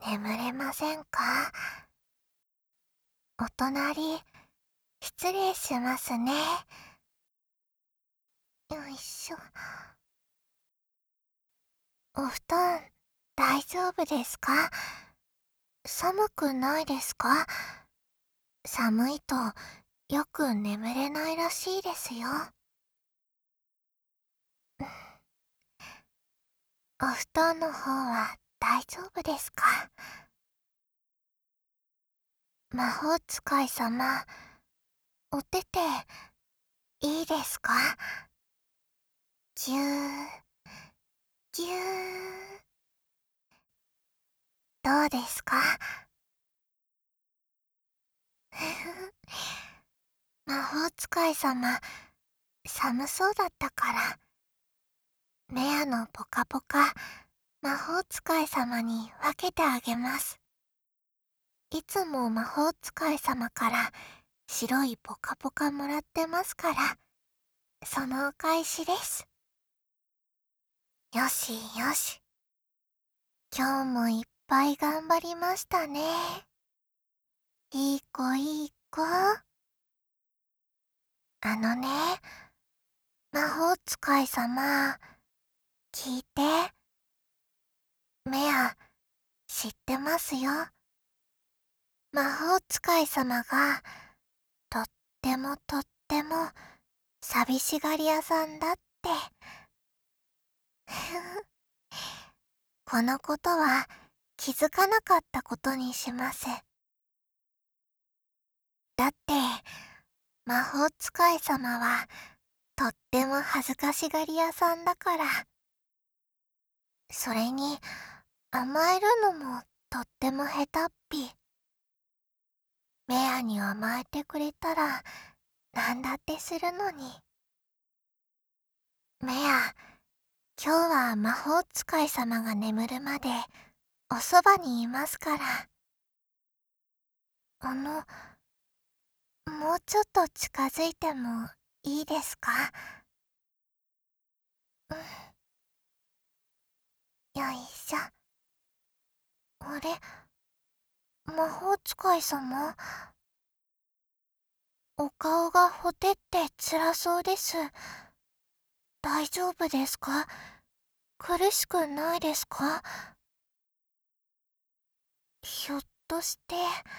眠れませんか？お隣、失礼しますね。よいしょ。お布団、大丈夫ですか？寒くないですか？寒いとよく眠れないらしいですよ。お布団の方は大丈夫ですか？魔法使い様、お手手、いいですか？ぎゅー、ぎゅー。どうですか？魔法使い様、寒そうだったから、メアのポカポカ、魔法使い様に分けてあげます。いつも魔法使い様から白いポカポカもらってますから、そのお返しです。よしよし。今日もいっぱい頑張りましたね。いい子いい子。あのね、魔法使い様、聞いて。メア、知ってますよ。魔法使い様が、とってもとっても、寂しがり屋さんだって。このことは、気づかなかったことにします。だって、魔法使い様は、とっても恥ずかしがり屋さんだから。それに、甘えるのもとっても下手っぴ。メアに甘えてくれたら、なんだってするのに。メア、今日は魔法使い様が眠るまでおそばにいますから。もうちょっと近づいてもいいですか？うん、よいしょ。あれ、魔法使い様？お顔がほてって辛そうです。大丈夫ですか？苦しくないですか？ひょっとして、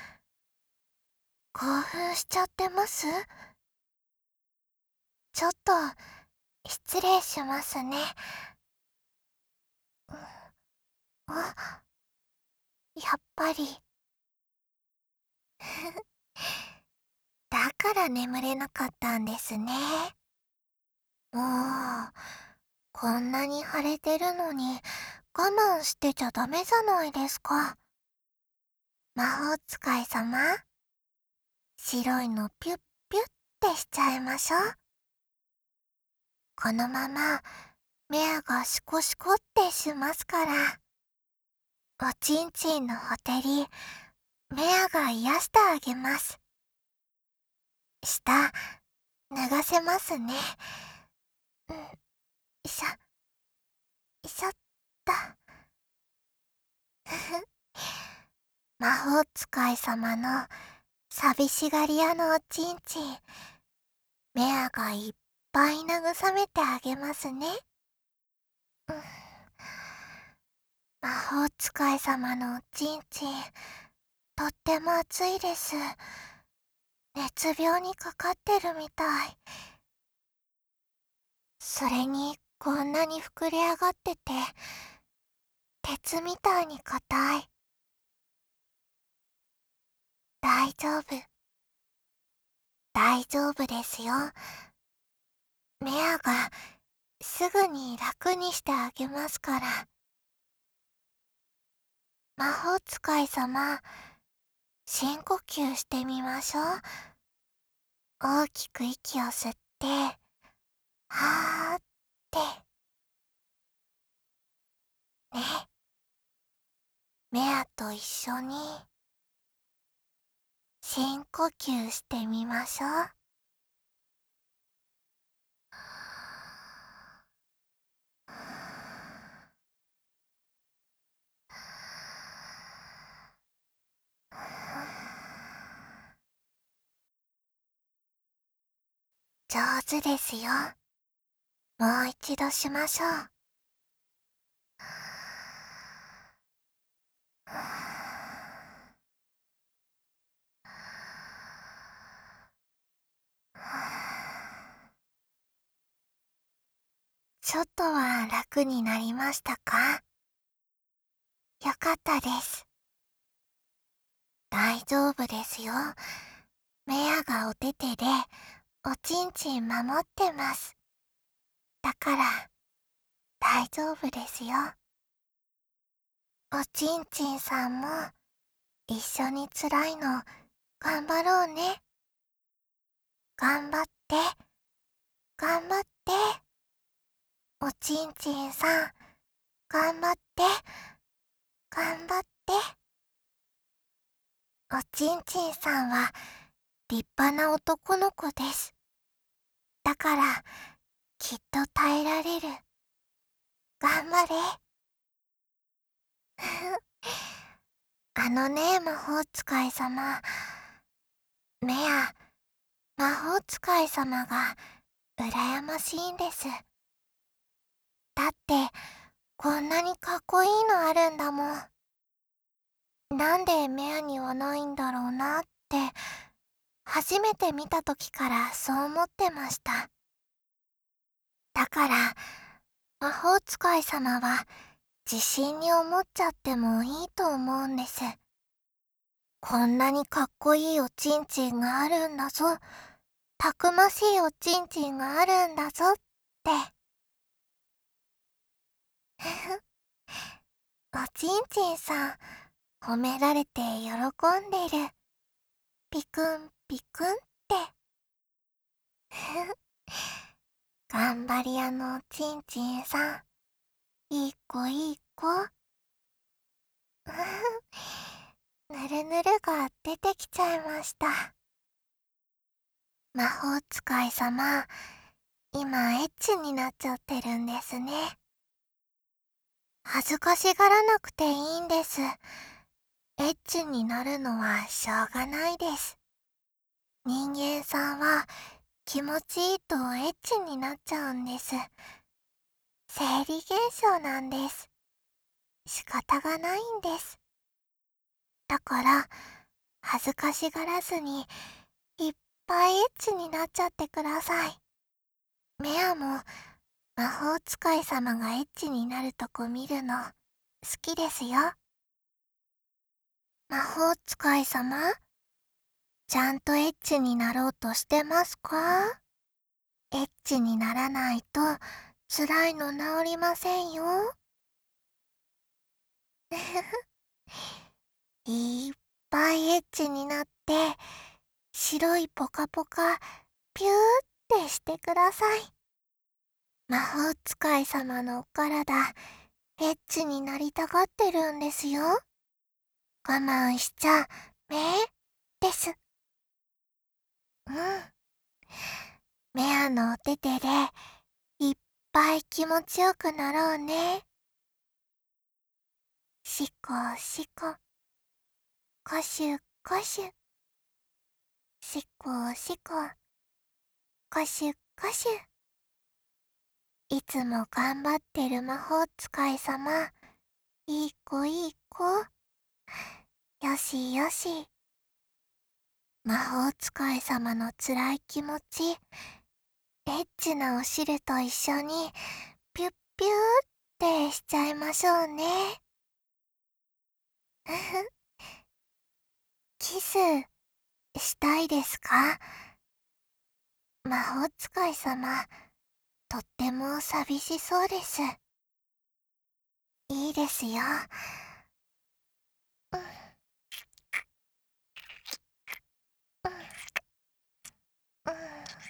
興奮しちゃってます？ちょっと、失礼しますね。うん、あ、やっぱり。だから眠れなかったんですね。もう、こんなに腫れてるのに我慢してちゃダメじゃないですか。魔法使い様、白いのピュッピュッってしちゃいましょう。このまま、メアがシコシコってしますから。おちんちんのほてり、メアが癒してあげます。下、脱がせますね。うん、しゃ、しゃった。魔法使い様の寂しがり屋のおちんちん、メアがいっぱい慰めてあげますね。うん、魔法使い様のおちんちん、とっても熱いです。熱病にかかってるみたい。それに、こんなに膨れ上がってて、鉄みたいに硬い。大丈夫、大丈夫ですよ。メアがすぐに楽にしてあげますから。魔法使い様、深呼吸してみましょう。大きく息を吸って、はーって、ね。メアと一緒に、深呼吸してみましょう。 上手ですよ。もう一度しましょう。ちょっとは楽になりましたか？よかったです。大丈夫ですよ。メアがおててでおちんちん守ってます。だから大丈夫ですよ。おちんちんさんも一緒に辛いの頑張ろうね。頑張って、頑張って。おちんちんさん、頑張って、頑張って。おちんちんさんは立派な男の子です。だから、きっと耐えられる。頑張れ。あのね、魔法使い様。メア、魔法使い様が羨ましいんです。だって、こんなにかっこいいのあるんだもん。なんでメアにはないんだろうなって、初めて見た時からそう思ってました。だから、魔法使い様は自信に思っちゃってもいいと思うんです。こんなにかっこいいおちんちんがあるんだぞ。たくましいおちんちんがあるんだぞって。おちんちんさん、褒められて喜んでる。ピクンピクンって。頑張り屋のおちんちんさん、いい子いい子。ぬるぬるが出てきちゃいました。魔法使い様、今エッチになっちゃってるんですね。恥ずかしがらなくていいんです。エッチになるのはしょうがないです。人間さんは気持ちいいとエッチになっちゃうんです。生理現象なんです。仕方がないんです。だから、恥ずかしがらずにいっぱいエッチになっちゃってください。メアも魔法使い様がエッチになるとこ見るの好きですよ。魔法使い様、ちゃんとエッチになろうとしてますか？エッチにならないと辛いの治りませんよ。いっぱいエッチになって白いポカポカピューってしてください。魔法使い様のお体エッチになりたがってるんですよ。我慢しちゃめです。うん。メアのお手手でいっぱい気持ちよくなろうね。しこしこ、こしゅこしゅ。しこしこ、こしゅこしゅ。いつも頑張ってる魔法使い様、いい子いい子。よしよし。魔法使い様の辛い気持ち、エッチなお汁と一緒にピュッピューってしちゃいましょうね。キスしたいですか？魔法使い様、とっても寂しそうです。いいですよ。うん、うん、うん、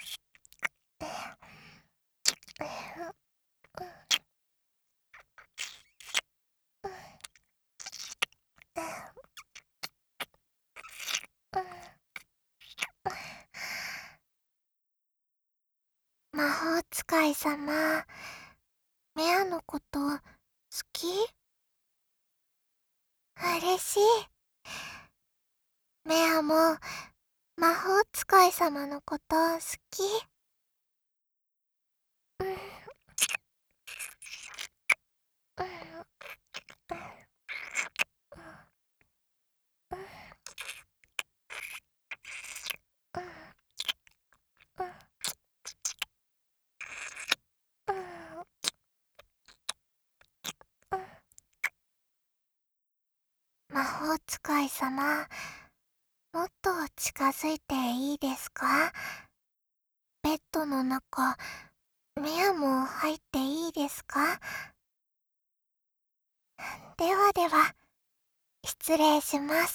魔法使い様、メアのこと好き？嬉しい。メアも魔法使い様のこと好き。 魔法使い様、もっと近づいていいですか？ベッドの中、メアも入っていいですか？ではでは、失礼します。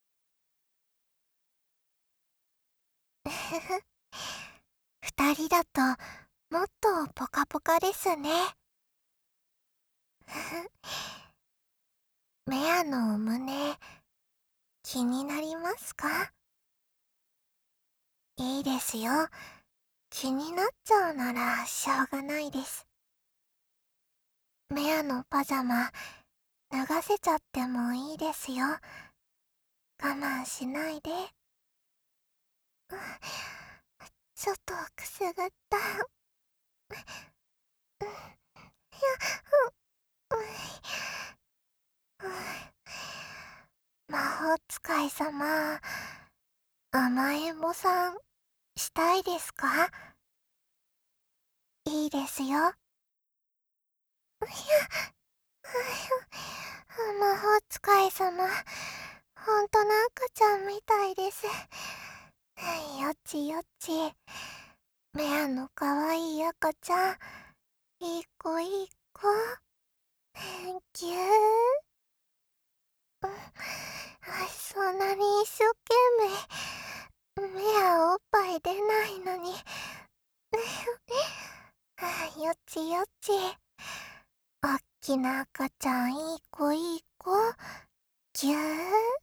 ふふ、二人だともっとポカポカですね。ふふ、メアの胸、気になりますか？いいですよ。気になっちゃうならしょうがないです。メアのパジャマ、脱がせちゃってもいいですよ。我慢しないで。うん、ちょっとくすぐった。うん、いや、うん、魔法使い様、甘えん坊さん、したいですか？いいですよ。いや、魔法使い様、ほんとの赤ちゃんみたいです。よちよち。メアのかわいい赤ちゃん。いい子いい子。ぎゅー。そんなに一生懸命。メアおっぱい出ないのに。よちよち。おっきな赤ちゃんいい子いい子。ぎゅー。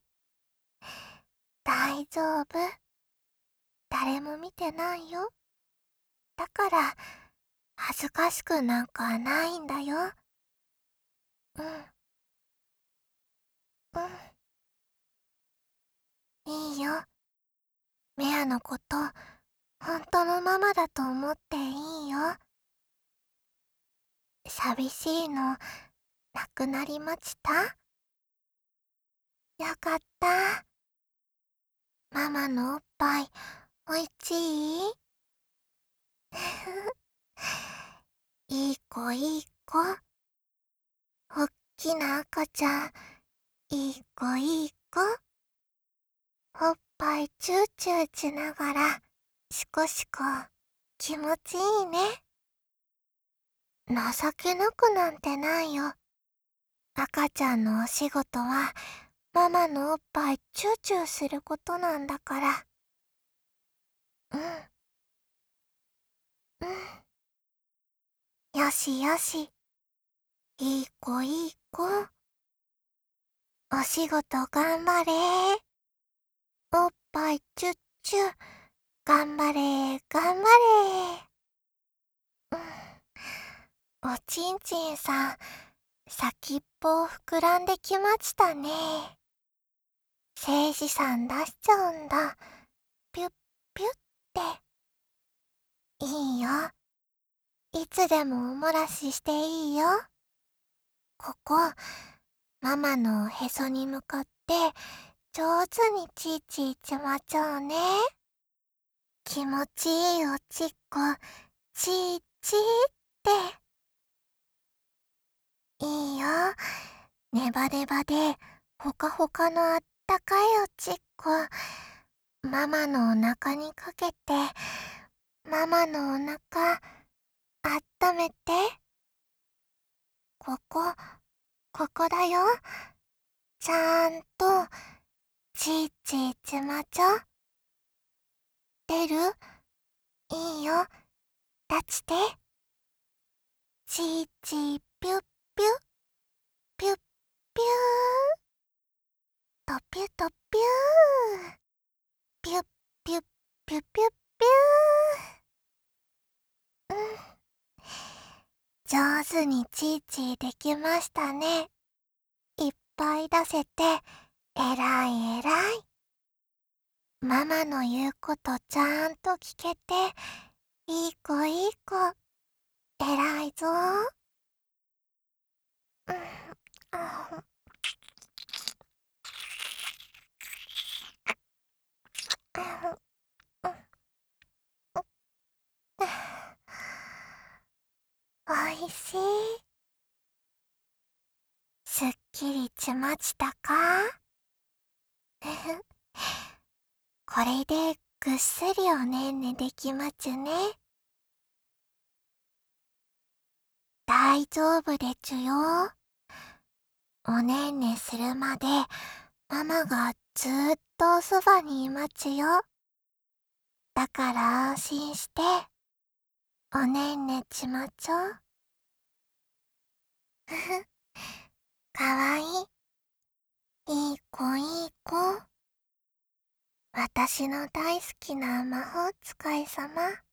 大丈夫。誰も見てないよ。だから、恥ずかしくなんかないんだよ。うん、うん、いいよ。メアのこと、本当のママだと思っていいよ。寂しいの、なくなりました？よかった。ママのおっぱい、おいちい？いい子いい子。おっきな赤ちゃん、いい子いい子。おっぱいチューチューしながら、シコシコ、気持ちいいね。情けなくなんてないよ。赤ちゃんのお仕事は、ママのおっぱいチューチューすることなんだから。うん、うん。よしよし。いい子いい子。お仕事頑張れ。おっぱいチュッチュ。頑張れ、頑張れ。うん。おちんちんさん、先っぽ膨らんできましたね。せいじさん出しちゃうんだ。ピュッピュッって。いいよ。いつでもおもらししていいよ。ここ、ママのおへそに向かって、上手にチーチーちまちょうね。気持ちいいおちっこ、チーチーって。いいよ。ネバネバで、ほかほかのあったかいおちっこ。ママのお腹にかけて、ママのお腹、あっためて。ここ、ここだよ。ちゃんと、ちーちーちまちょ。出る？いいよ。立ちて。ちーちーぴゅっぴゅ、ぴゅっぴゅー。とぴゅとぴゅー。ぴゅっぴゅっぴゅっぴゅっぴゅー。うん。上手にチーチーできましたね。いっぱい出せて、えらいえらい。ママの言うことちゃんと聞けて、いい子いい子。えらいぞ。うん、あ、おいしい。すっきりしましたか？ふふ。これでぐっすりおねんねできますね。大丈夫でちゅよ。おねんねするまでママがずーっとそばにいますよ。だから安心しておねんねしまちょ。ふふ。かわいい。いい子いい子。私の大好きな魔法使いさま。